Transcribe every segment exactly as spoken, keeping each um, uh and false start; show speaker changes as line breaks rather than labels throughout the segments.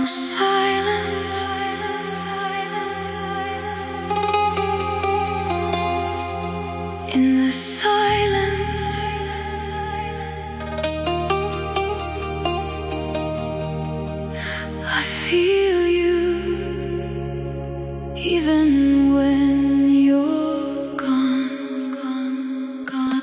silence. In the silence, I feel you, even when you're gone, gone, gone.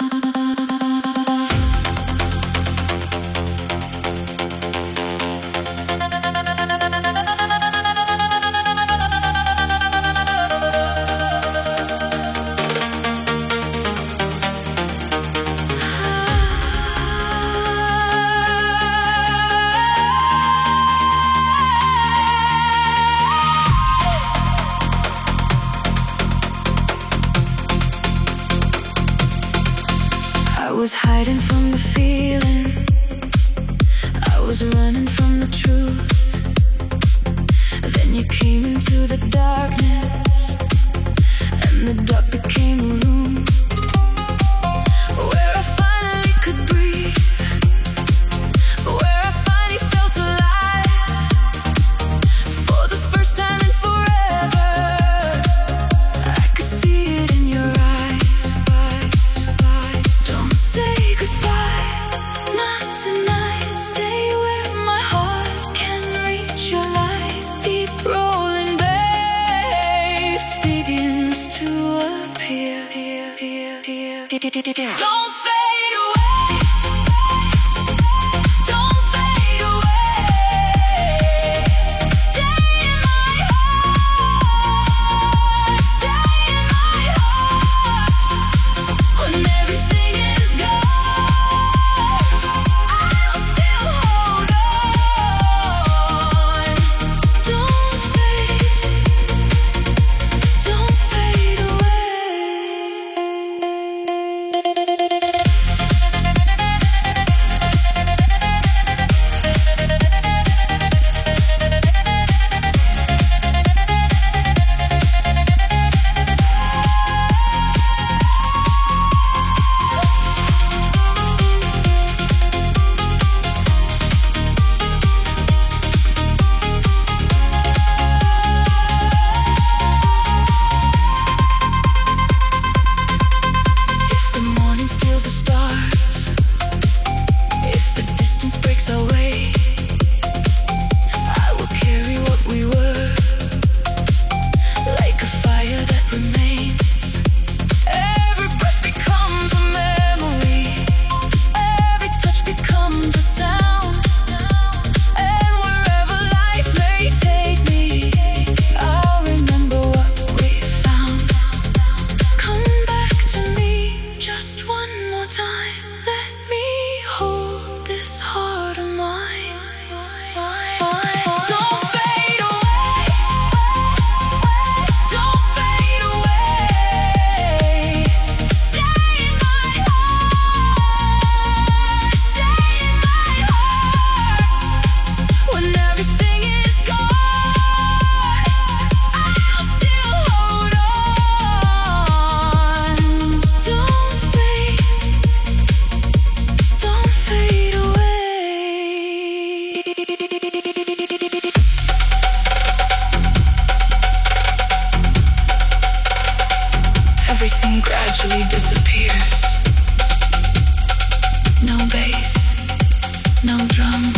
I was hiding from the feeling, I was running from the truth. Then you came into the darkness, and the dark became a room where I finally could breathe, where I finally felt alive. For the first time in forever, I could see it in your eyes, eyes, eyes. Don't say goodbye, not tonight. Stay where my heart can reach your light. Deep rolling bass begins to appear. Don't fade away. Don't fade away. Stay in my heart. Stay in my heart. When everything is gone, I'll still hold on. Don't fade. Don't fade away. If the morning steals the stars, if the distance breaks our way, I will carry what we were, like a fire that remains. Every breath becomes a memory, every touch becomes a sound, and wherever life may take me, I'll remember what we found. Come back to me just one more time. Let me hold this heart of mine. Don't fade away. Don't fade away. Stay in my heart. Stay in my heart. When everything is gone, I'll still hold on. Don't fade. Don't fade away. Everything gradually disappears. No bass, no drum,